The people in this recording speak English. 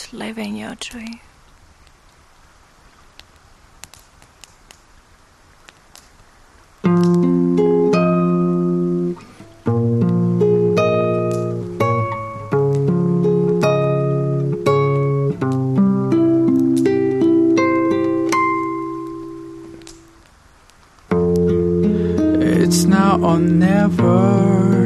about living your dream. It's now or never.